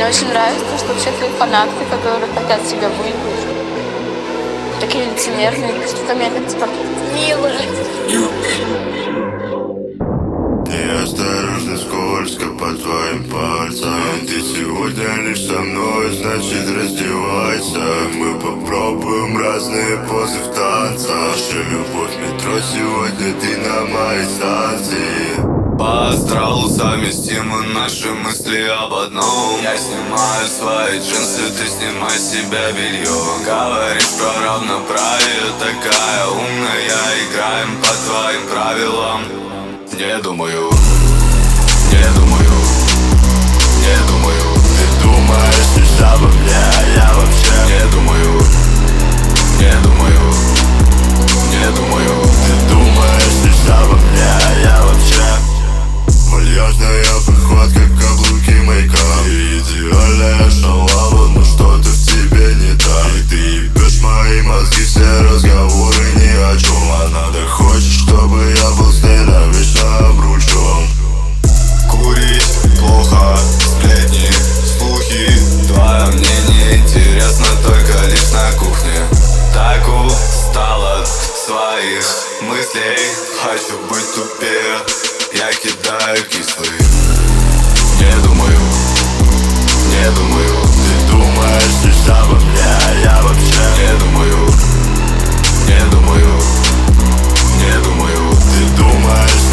Мне очень нравится, что все твои фанатки, которые хотят тебя выиграть, такие лицемерные, что-то меня как-то милые. Неосторожно, скользко по твоим пальцам. Ты сегодня лишь со мной, значит раздевайся. Мы попробуем разные позы в танцах. Наша любовь в метро, сегодня ты на моей станции. По астралу совместимы наши мысли об одном. Я снимаю свои джинсы, ты снимай с себя белье. Говоришь про равноправие, такая умная. Играем по твоим правилам. Не думаю, не думаю, не думаю. Ты думаешь лишь обо мне, а я вообще не думаю, не думаю, не думаю. Ты думаешь лишь обо мне, а я вообще вальяжная походка, каблуки, мейкап. Ты идеальная шалава, но что-то в тебе не так. И ты ебешь мои мозги, все разговоры ни о чем. А надо хочешь, чтобы я был с ней навечно обручен. Курить плохо, сплетни, слухи. Твое мнение интересно только лишь на кухне. Так устал от своих мыслей, хочу быть тупее. Я кидаю кислый. Не думаю, не думаю. Ты думаешь лишь обо мне, а я вообще не думаю, не думаю, не думаю. Ты думаешь